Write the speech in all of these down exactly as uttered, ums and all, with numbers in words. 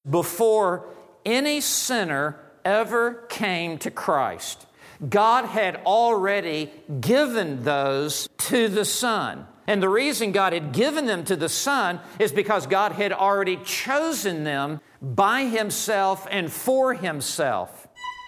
before any sinner ever came to Christ. God had already given those to the Son. And the reason God had given them to the Son is because God had already chosen them by Himself and for Himself.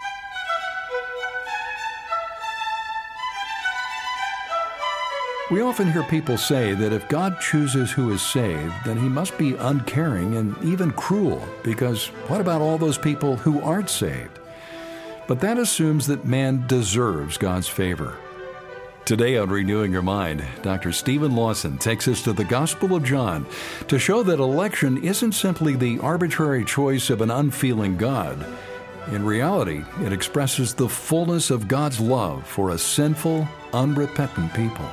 We often hear people say that if God chooses who is saved, then He must be uncaring and even cruel, because what about all those people who aren't saved? But that assumes that man deserves God's favor. Today on Renewing Your Mind, Doctor Stephen Lawson takes us to the Gospel of John to show that election isn't simply the arbitrary choice of an unfeeling God. In reality, it expresses the fullness of God's love for a sinful, unrepentant people.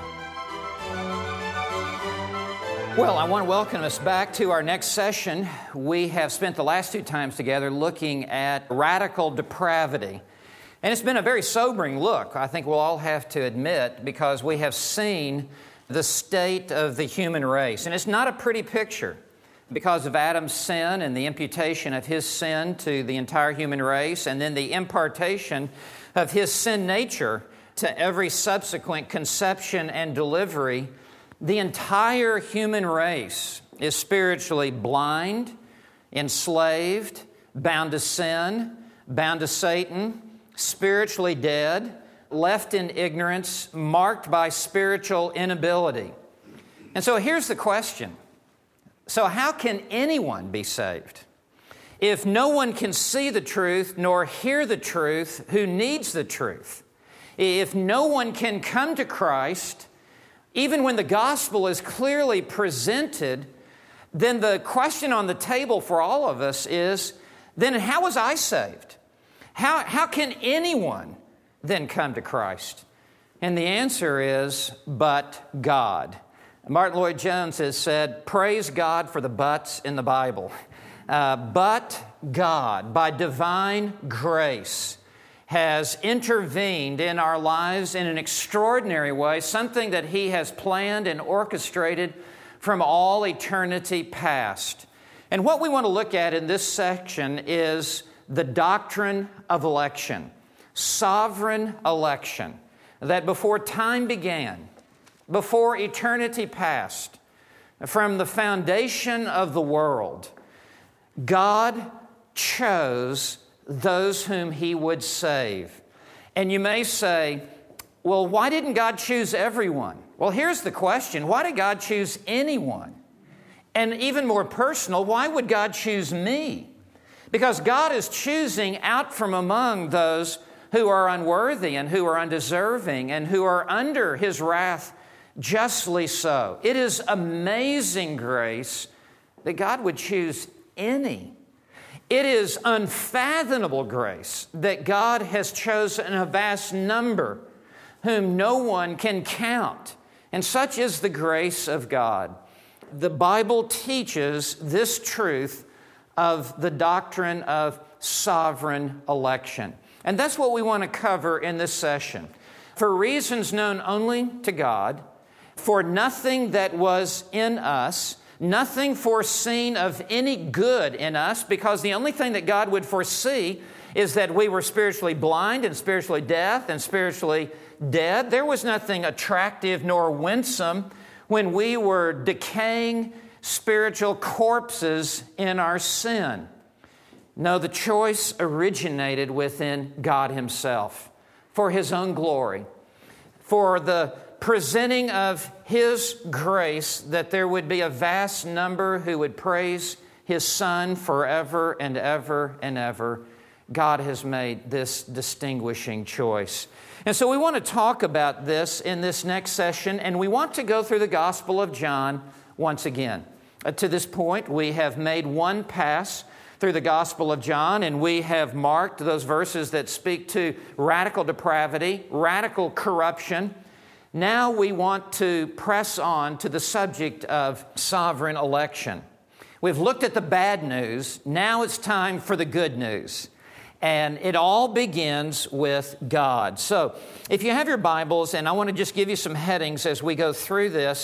Well, I want to welcome us back to our next session. We have spent the last two times together looking at radical depravity. And it's been a very sobering look, I think we'll all have to admit, because we have seen the state of the human race. And it's not a pretty picture because of Adam's sin and the imputation of his sin to the entire human race, and then the impartation of his sin nature to every subsequent conception and delivery. The entire human race is spiritually blind, enslaved, bound to sin, bound to Satan, spiritually dead, left in ignorance, marked by spiritual inability. And so here's the question. So how can anyone be saved? If no one can see the truth nor hear the truth, who needs the truth? If no one can come to Christ, even when the gospel is clearly presented, then the question on the table for all of us is, then how was I saved? How, how can anyone then come to Christ? And the answer is, but God. Martin Lloyd-Jones has said, praise God for the buts in the Bible. Uh, but God, by divine grace, has intervened in our lives in an extraordinary way, something that He has planned and orchestrated from all eternity past. And what we want to look at in this section is the doctrine of election, sovereign election, that before time began, before eternity passed, from the foundation of the world, God chose those whom He would save. And you may say, well, why didn't God choose everyone? Well, here's the question. Why did God choose anyone? And even more personal, why would God choose me? Because God is choosing out from among those who are unworthy and who are undeserving and who are under His wrath justly so. It is amazing grace that God would choose any. It is unfathomable grace that God has chosen a vast number whom no one can count. And such is the grace of God. The Bible teaches this truth of the doctrine of sovereign election. And that's what we want to cover in this session. For reasons known only to God, for nothing that was in us, nothing foreseen of any good in us, because the only thing that God would foresee is that we were spiritually blind and spiritually deaf and spiritually dead. There was nothing attractive nor winsome when we were decaying spiritual corpses in our sin. No, the choice originated within God Himself for His own glory, for the presenting of His grace, that there would be a vast number who would praise His Son forever and ever and ever. God has made this distinguishing choice. And so we want to talk about this in this next session, and we want to go through the Gospel of John once again. Uh, to this point, we have made one pass through the Gospel of John, and we have marked those verses that speak to radical depravity, radical corruption. Now we want to press on to the subject of sovereign election. We've looked at the bad news. Now it's time for the good news. And it all begins with God. So if you have your Bibles, and I want to just give you some headings as we go through this,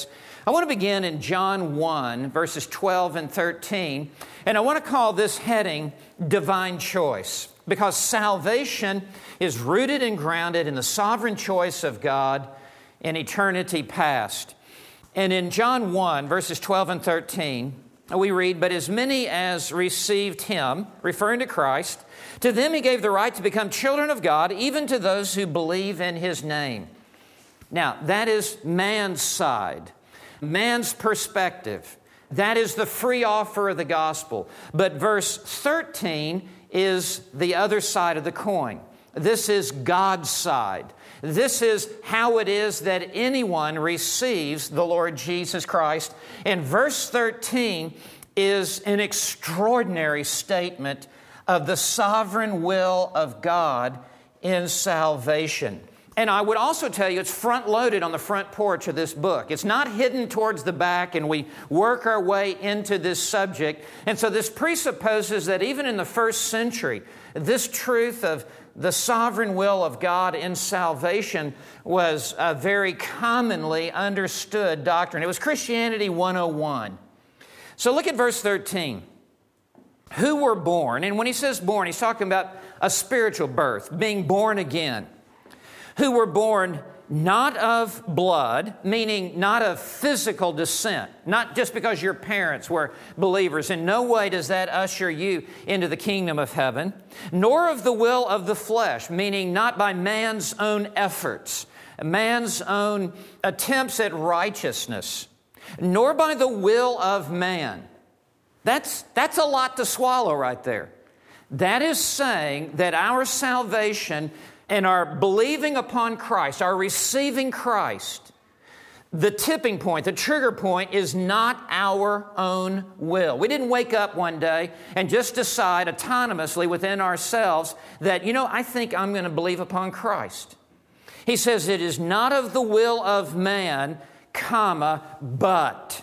I want to begin in John one, verses twelve and thirteen, and I want to call this heading Divine Choice, because salvation is rooted and grounded in the sovereign choice of God in eternity past. And in John one, verses twelve and thirteen, we read, "But as many as received Him," referring to Christ, "to them He gave the right to become children of God, even to those who believe in His name." Now, that is man's side, man's perspective. That is the free offer of the gospel. But verse thirteen is the other side of the coin. This is God's side. This is how it is that anyone receives the Lord Jesus Christ. And verse thirteen is an extraordinary statement of the sovereign will of God in salvation. And I would also tell you it's front-loaded on the front porch of this book. It's not hidden towards the back, and we work our way into this subject. And so this presupposes that even in the first century, this truth of the sovereign will of God in salvation was a very commonly understood doctrine. It was Christianity one oh one. So look at verse thirteen. Who were born, and when he says born, he's talking about a spiritual birth, being born again. Who were born not of blood, meaning not of physical descent, not just because your parents were believers. In no way does that usher you into the kingdom of heaven. Nor of the will of the flesh, meaning not by man's own efforts, man's own attempts at righteousness, nor by the will of man. That's, that's a lot to swallow right there. That is saying that our salvation and our believing upon Christ, our receiving Christ, the tipping point, the trigger point is not our own will. We didn't wake up one day and just decide autonomously within ourselves that, you know, I think I'm going to believe upon Christ. He says it is not of the will of man, comma, but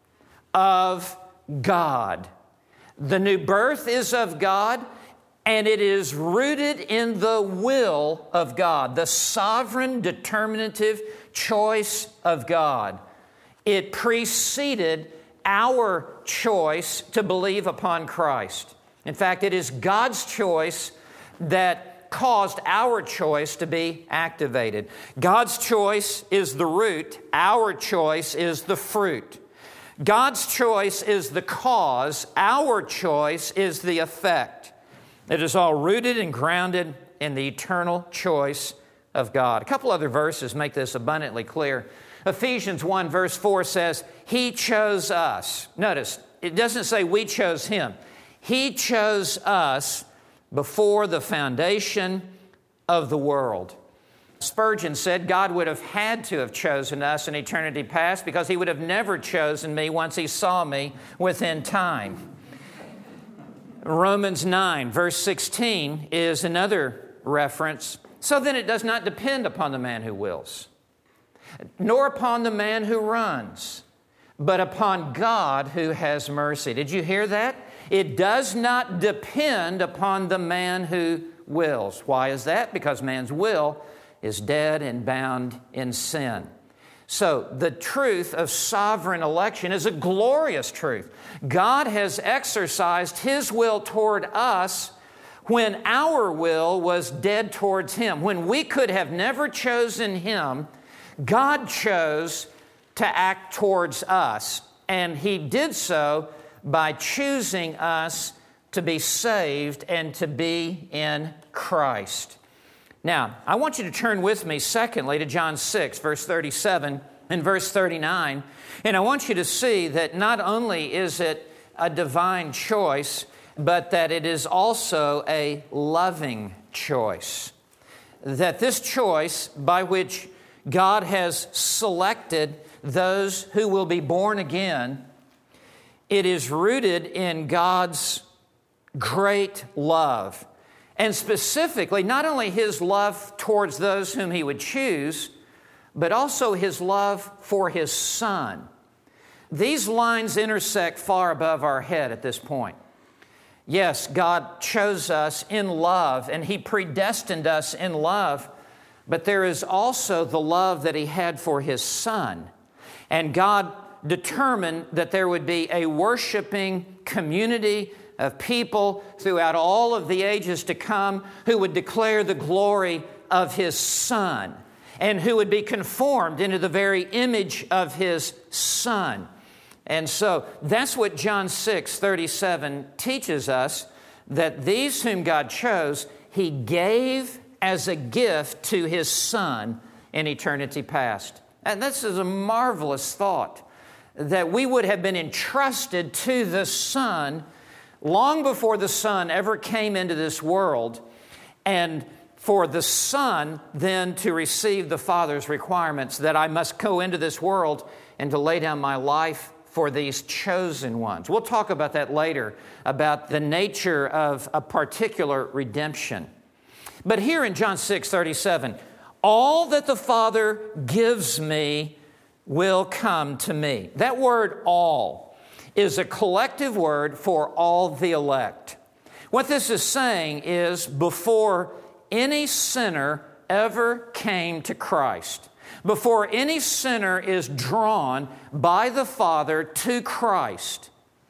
of God. The new birth is of God, and it is rooted in the will of God, the sovereign, determinative choice of God. It preceded our choice to believe upon Christ. In fact, it is God's choice that caused our choice to be activated. God's choice is the root. Our choice is the fruit. God's choice is the cause. Our choice is the effect. It is all rooted and grounded in the eternal choice of God. A couple other verses make this abundantly clear. Ephesians one verse four says, He chose us. Notice, it doesn't say we chose Him. He chose us before the foundation of the world. Spurgeon said God would have had to have chosen us in eternity past because He would have never chosen me once He saw me within time. Romans nine, verse sixteen is another reference. So then it does not depend upon the man who wills, nor upon the man who runs, but upon God who has mercy. Did you hear that? It does not depend upon the man who wills. Why is that? Because man's will is dead and bound in sin. So the truth of sovereign election is a glorious truth. God has exercised His will toward us when our will was dead towards Him. When we could have never chosen Him, God chose to act towards us. And He did so by choosing us to be saved and to be in Christ. Now, I want you to turn with me, secondly, to John six, verse thirty-seven and verse thirty-nine. And I want you to see that not only is it a divine choice, but that it is also a loving choice. That this choice by which God has selected those who will be born again, it is rooted in God's great love. And specifically, not only His love towards those whom He would choose, but also His love for His Son. These lines intersect far above our head at this point. Yes, God chose us in love, and He predestined us in love, but there is also the love that He had for His Son. And God determined that there would be a worshiping community of people throughout all of the ages to come who would declare the glory of His Son and who would be conformed into the very image of His Son. And so that's what John six thirty-seven teaches us, that these whom God chose, He gave as a gift to His Son in eternity past. And this is a marvelous thought, that we would have been entrusted to the Son long before the Son ever came into this world, and for the Son then to receive the Father's requirements that I must go into this world and to lay down my life for these chosen ones. We'll talk about that later, about the nature of a particular redemption. But here in John six thirty-seven, all that the Father gives me will come to me. That word all is a collective word for all the elect. What this is saying is, before any sinner ever came to Christ, before any sinner is drawn by the Father to Christ,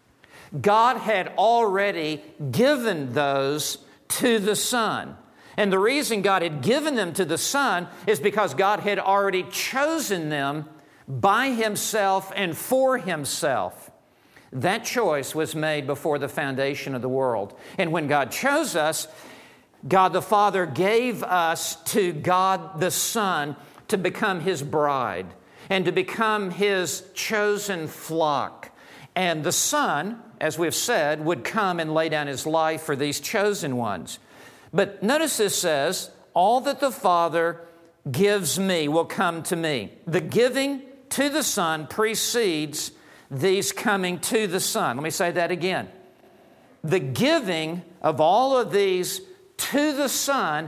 God had already given those to the Son. And the reason God had given them to the Son is because God had already chosen them by Himself and for Himself. That choice was made before the foundation of the world. And when God chose us, God the Father gave us to God the Son to become His bride and to become His chosen flock. And the Son, as we've said, would come and lay down His life for these chosen ones. But notice this says, all that the Father gives me will come to me. The giving to the Son precedes these coming to the Son. Let me say that again. The giving of all of these to the Son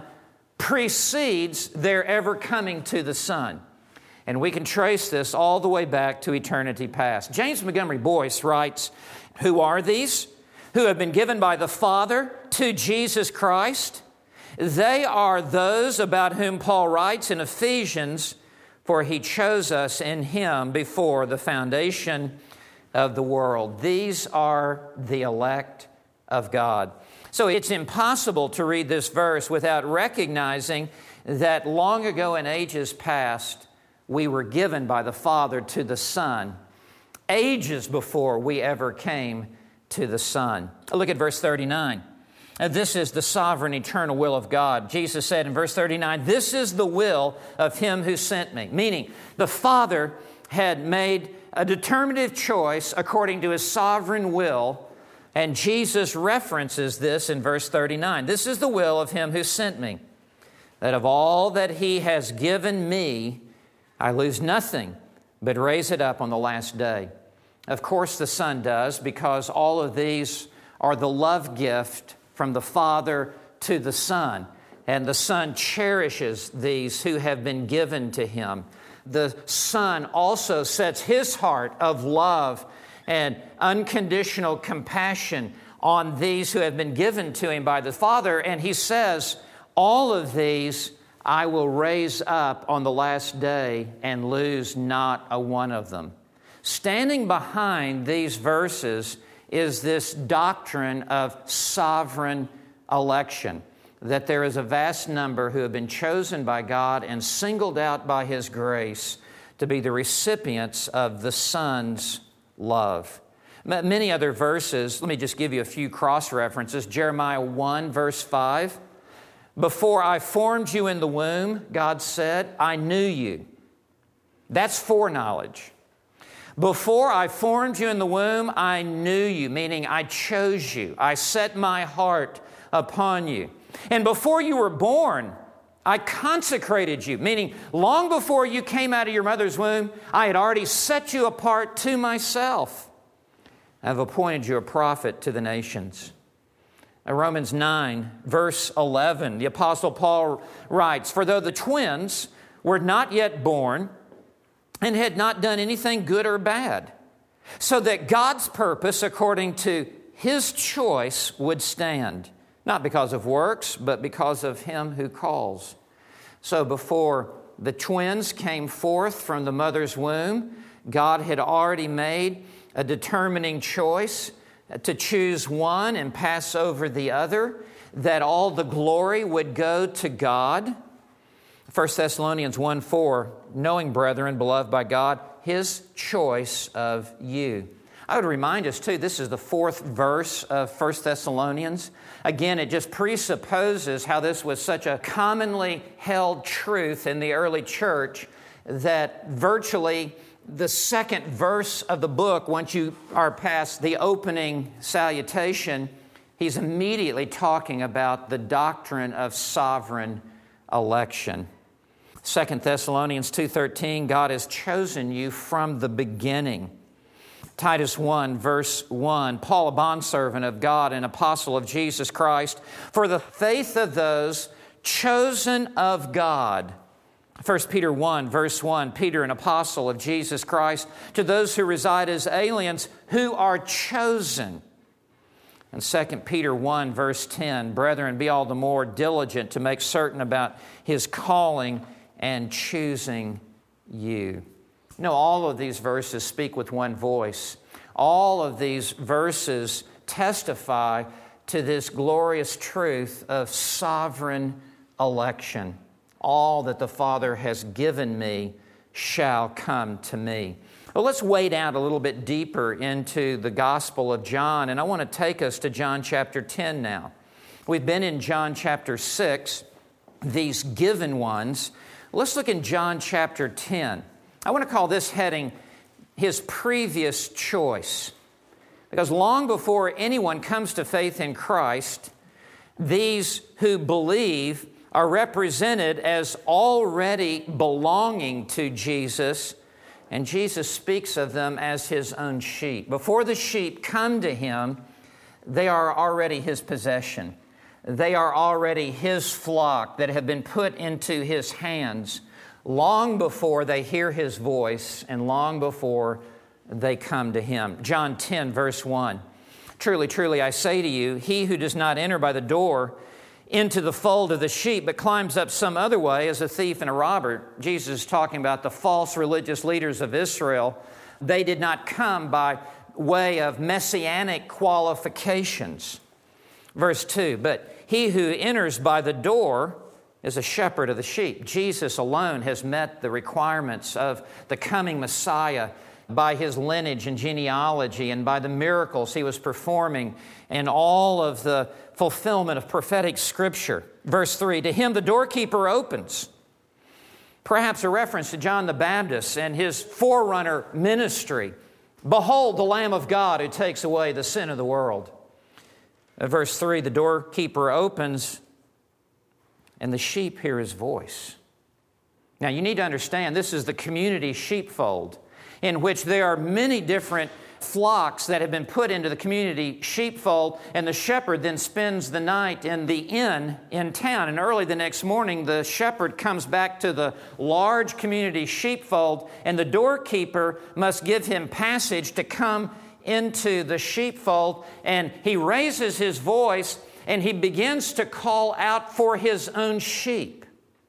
precedes their ever coming to the Son. And we can trace this all the way back to eternity past. James Montgomery Boyce writes, who are these? Who have been given by the Father to Jesus Christ. They are those about whom Paul writes in Ephesians, for He chose us in Him before the foundation of the world. These are the elect of God. So it's impossible to read this verse without recognizing that long ago in ages past, we were given by the Father to the Son, ages before we ever came to the Son. Look at verse thirty-nine. This is the sovereign, eternal will of God. Jesus said in verse thirty-nine, this is the will of Him who sent me. Meaning, the Father had made a determinative choice according to His sovereign will, and Jesus references this in verse thirty-nine. This is the will of Him who sent me, that of all that He has given me, I lose nothing, but raise it up on the last day. Of course the Son does, because all of these are the love gift from the Father to the Son. And the Son cherishes these who have been given to Him. The Son also sets His heart of love and unconditional compassion on these who have been given to Him by the Father. And He says, all of these I will raise up on the last day and lose not a one of them. Standing behind these verses is this doctrine of sovereign election, that there is a vast number who have been chosen by God and singled out by His grace to be the recipients of the Son's love. Many other verses, let me just give you a few cross-references. Jeremiah one, verse five. Before I formed you in the womb, God said, I knew you. That's foreknowledge. Before I formed you in the womb, I knew you, meaning I chose you. I set my heart upon you. And before you were born, I consecrated you, meaning long before you came out of your mother's womb, I had already set you apart to myself. I have appointed you a prophet to the nations. Romans nine, verse eleven, the Apostle Paul writes, for though the twins were not yet born and had not done anything good or bad, so that God's purpose according to His choice would stand, not because of works, but because of Him who calls. So before the twins came forth from the mother's womb, God had already made a determining choice to choose one and pass over the other, that all the glory would go to God. First Thessalonians one four, knowing, brethren, beloved by God, His choice of you. I would remind us, too, this is the fourth verse of First Thessalonians. Again, it just presupposes how this was such a commonly held truth in the early church that virtually the second verse of the book, once you are past the opening salutation, he's immediately talking about the doctrine of sovereign election. Second Thessalonians two thirteen, God has chosen you from the beginning. Titus one, verse one, Paul, a bondservant of God and apostle of Jesus Christ, for the faith of those chosen of God. First Peter one, verse one, Peter, an apostle of Jesus Christ, to those who reside as aliens who are chosen. And Second Peter one, verse ten, brethren, be all the more diligent to make certain about His calling and choosing you. You know, all of these verses speak with one voice. All of these verses testify to this glorious truth of sovereign election. All that the Father has given me shall come to me. Well, let's wade out a little bit deeper into the Gospel of John, and I want to take us to John chapter ten now. We've been in John chapter six, these given ones. Let's look in John chapter ten. I want to call this heading, His Previous Choice. Because long before anyone comes to faith in Christ, these who believe are represented as already belonging to Jesus, and Jesus speaks of them as His own sheep. Before the sheep come to Him, they are already His possession. They are already His flock that have been put into His hands long before they hear His voice and long before they come to Him. John ten, verse one, truly, truly, I say to you, he who does not enter by the door into the fold of the sheep, but climbs up some other way is a thief and a robber. Jesus is talking about the false religious leaders of Israel. They did not come by way of messianic qualifications. Verse two, but he who enters by the door is a shepherd of the sheep. Jesus alone has met the requirements of the coming Messiah by His lineage and genealogy and by the miracles He was performing and all of the fulfillment of prophetic Scripture. Verse three, to him the doorkeeper opens. Perhaps a reference to John the Baptist and his forerunner ministry. Behold the Lamb of God who takes away the sin of the world. Verse three, the doorkeeper opens and the sheep hear His voice. Now you need to understand this is the community sheepfold in which there are many different flocks that have been put into the community sheepfold, and the shepherd then spends the night in the inn in town. And early the next morning, the shepherd comes back to the large community sheepfold, and the doorkeeper must give him passage to come into the sheepfold, and he raises his voice and he begins to call out for his own sheep.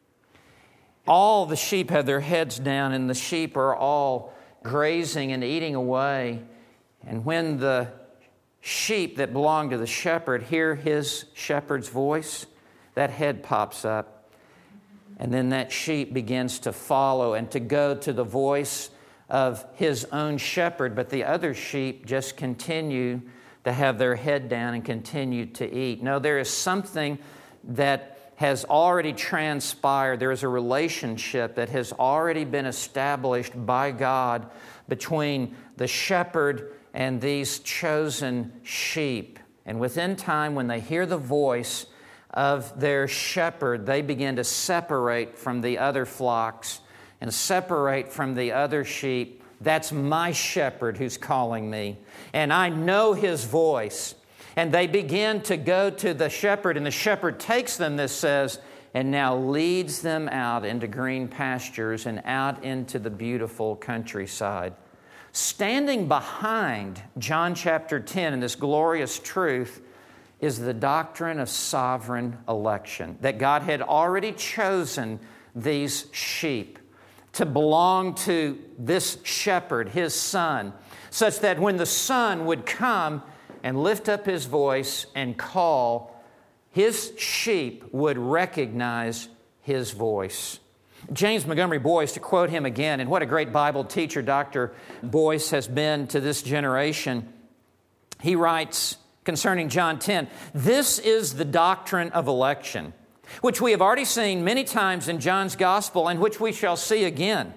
All the sheep have their heads down, and the sheep are all grazing and eating away. And when the sheep that belong to the shepherd hear his shepherd's voice, that head pops up. And then that sheep begins to follow and to go to the voice of his own shepherd. But the other sheep just continue to have their head down and continue to eat. No, there is something that has already transpired. There is a relationship that has already been established by God between the shepherd and these chosen sheep. And within time, when they hear the voice of their shepherd, they begin to separate from the other flocks and separate from the other sheep. That's my shepherd who's calling me, and I know his voice. And they begin to go to the shepherd, and the shepherd takes them, this says, and now leads them out into green pastures and out into the beautiful countryside. Standing behind John chapter ten in this glorious truth is the doctrine of sovereign election, that God had already chosen these sheep to belong to this shepherd, his son, such that when the son would come and lift up his voice and call, his sheep would recognize his voice. James Montgomery Boyce, to quote him again, and what a great Bible teacher Doctor Boyce has been to this generation, he writes concerning John ten, "This is the doctrine of election, which we have already seen many times in John's Gospel and which we shall see again.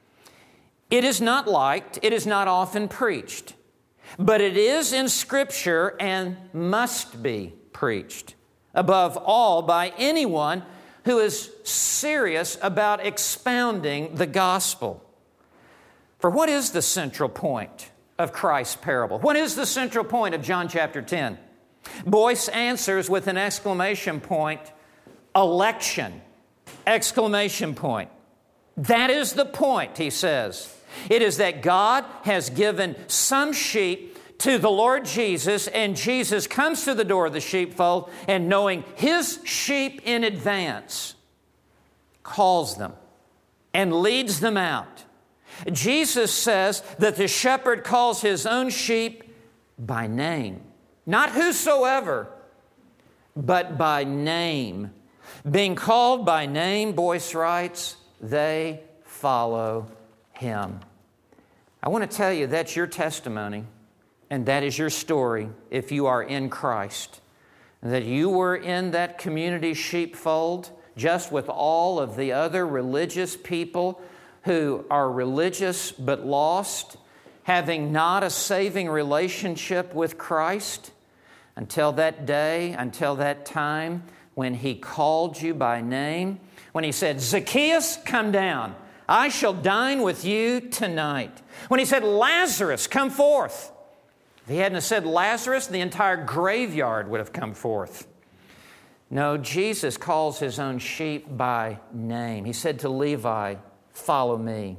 It is not liked, it is not often preached, but it is in Scripture and must be preached, above all by anyone who is serious about expounding the gospel." For what is the central point of Christ's parable? What is the central point of John chapter ten? Boyce answers with an exclamation point, election, exclamation point. That is the point, he says. It is that God has given some sheep to the Lord Jesus, and Jesus comes to the door of the sheepfold, and knowing his sheep in advance, calls them and leads them out. Jesus says that the shepherd calls his own sheep by name. Not whosoever, but by name. Being called by name, Boyce writes, they follow him. I want to tell you that's your testimony. And that is your story if you are in Christ. That you were in that community sheepfold just with all of the other religious people who are religious but lost, having not a saving relationship with Christ until that day, until that time when He called you by name, when He said, "Zacchaeus, come down. I shall dine with you tonight." When He said, "Lazarus, come forth." If He hadn't said Lazarus, the entire graveyard would have come forth. No, Jesus calls His own sheep by name. He said to Levi, "Follow me."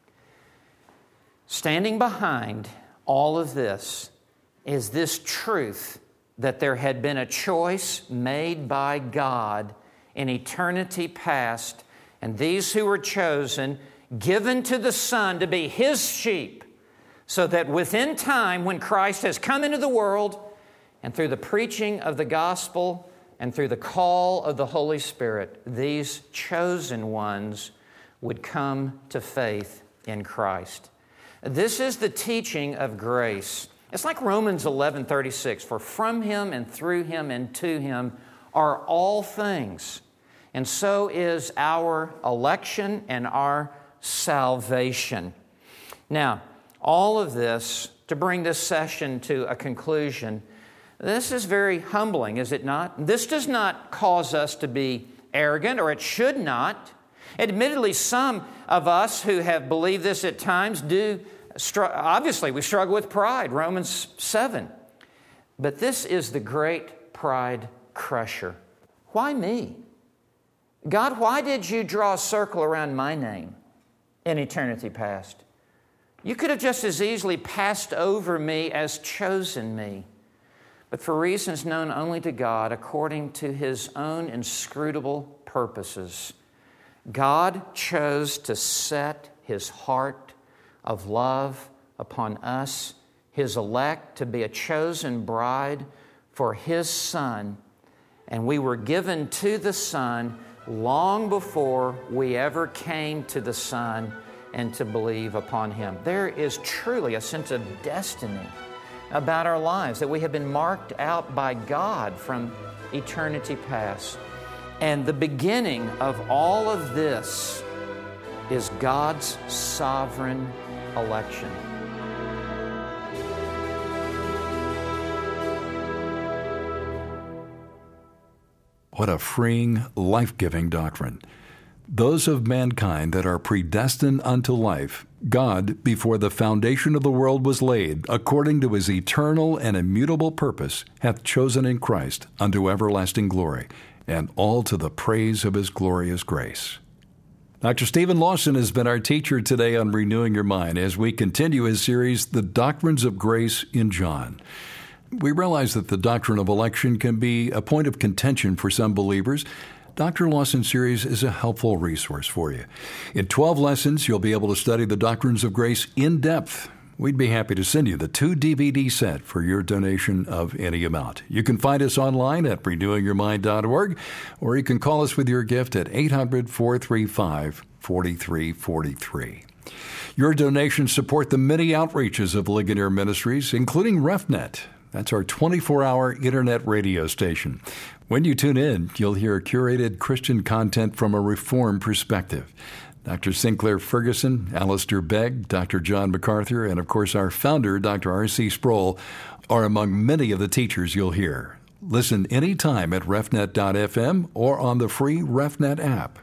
Standing behind all of this is this truth that there had been a choice made by God in eternity past, and these who were chosen, given to the Son to be His sheep, so that within time, when Christ has come into the world, and through the preaching of the gospel and through the call of the Holy Spirit, these chosen ones would come to faith in Christ. This is the teaching of grace. It's like Romans eleven thirty-six, "For from Him and through Him and to Him are all things, and so is our election and our salvation." Now, all of this, to bring this session to a conclusion, this is very humbling, is it not? This does not cause us to be arrogant, or it should not. Admittedly, some of us who have believed this at times do, str- obviously we struggle with pride, Romans seven. But this is the great pride crusher. Why me? God, why did you draw a circle around my name in eternity past? You could have just as easily passed over me as chosen me. But for reasons known only to God, according to His own inscrutable purposes, God chose to set His heart of love upon us, His elect, to be a chosen bride for His Son. And we were given to the Son long before we ever came to the Son and to believe upon Him. There is truly a sense of destiny about our lives, that we have been marked out by God from eternity past. And the beginning of all of this is God's sovereign election. What a freeing, life-giving doctrine. Those of mankind that are predestined unto life, God, before the foundation of the world was laid, according to His eternal and immutable purpose, hath chosen in Christ unto everlasting glory, and all to the praise of His glorious grace. Doctor Stephen Lawson has been our teacher today on Renewing Your Mind as we continue his series, The Doctrines of Grace in John. We realize that the doctrine of election can be a point of contention for some believers. Doctor Lawson Series is a helpful resource for you. In twelve lessons, you'll be able to study the doctrines of grace in depth. We'd be happy to send you the two D V D set for your donation of any amount. You can find us online at renewing your mind dot org, or you can call us with your gift at eight hundred, four three five, four three four three. Your donations support the many outreaches of Ligonier Ministries, including RefNet. That's our twenty-four hour internet radio station. When you tune in, you'll hear curated Christian content from a Reformed perspective. Doctor Sinclair Ferguson, Alistair Begg, Doctor John MacArthur, and of course our founder, Doctor R C Sproul, are among many of the teachers you'll hear. Listen anytime at refnet dot f m or on the free RefNet app.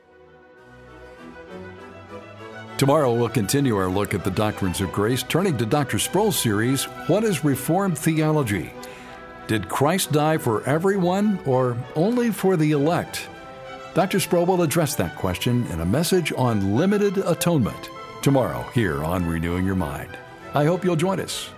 Tomorrow we'll continue our look at the doctrines of grace, turning to Doctor Sproul's series, What is Reformed Theology? Did Christ die for everyone or only for the elect? Doctor Sproul will address that question in a message on limited atonement tomorrow here on Renewing Your Mind. I hope you'll join us.